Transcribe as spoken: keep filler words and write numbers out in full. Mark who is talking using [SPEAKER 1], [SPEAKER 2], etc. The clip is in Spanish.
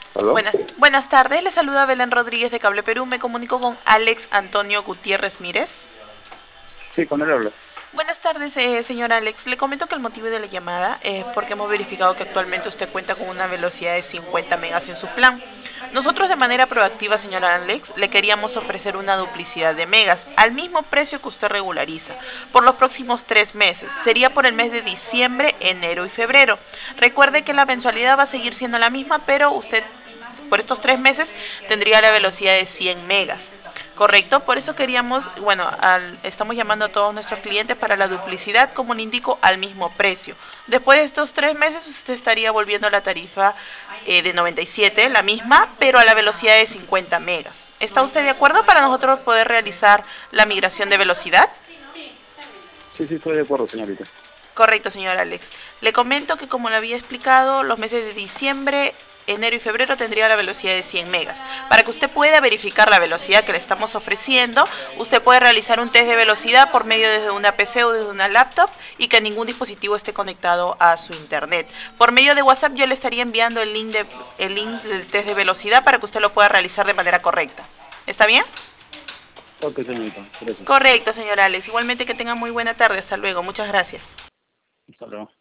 [SPEAKER 1] ¿Aló?
[SPEAKER 2] Buenas, buenas tardes, le saluda Belén Rodríguez de Cable Perú. Me comunico con Alex Antonio Gutiérrez Mírez.
[SPEAKER 1] Sí, con él habla.
[SPEAKER 2] Buenas tardes, eh, señor Alex. Le comento que el motivo de la llamada es porque hemos verificado que actualmente usted cuenta con una velocidad de cincuenta megas en su plan. Nosotros de manera proactiva, señor Alex, le queríamos ofrecer una duplicidad de megas al mismo precio que usted regulariza por los próximos tres meses. Sería por el mes de diciembre, enero y febrero. Recuerde que la mensualidad va a seguir siendo la misma, pero usted por estos tres meses tendría la velocidad de cien megas. Correcto, por eso queríamos, bueno, al, estamos llamando a todos nuestros clientes para la duplicidad, como le indico, al mismo precio. Después de estos tres meses, usted estaría volviendo a la tarifa eh, de noventa y siete, la misma, pero a la velocidad de cincuenta megas. ¿Está usted de acuerdo para nosotros poder realizar la migración de velocidad?
[SPEAKER 1] Sí, sí, estoy de acuerdo, señorita.
[SPEAKER 2] Correcto, señor Alex. Le comento que como le había explicado, los meses de diciembre, enero y febrero tendría la velocidad de cien megas. Para que usted pueda verificar la velocidad que le estamos ofreciendo, usted puede realizar un test de velocidad por medio de una P C o de una laptop y que ningún dispositivo esté conectado a su internet. Por medio de WhatsApp yo le estaría enviando el link, de, el link del test de velocidad para que usted lo pueda realizar de manera correcta. ¿Está bien?
[SPEAKER 1] Ok, señorita, gracias.
[SPEAKER 2] Correcto, señor Alex. Igualmente que tenga muy buena tarde. Hasta luego. Muchas gracias.
[SPEAKER 1] Hasta luego.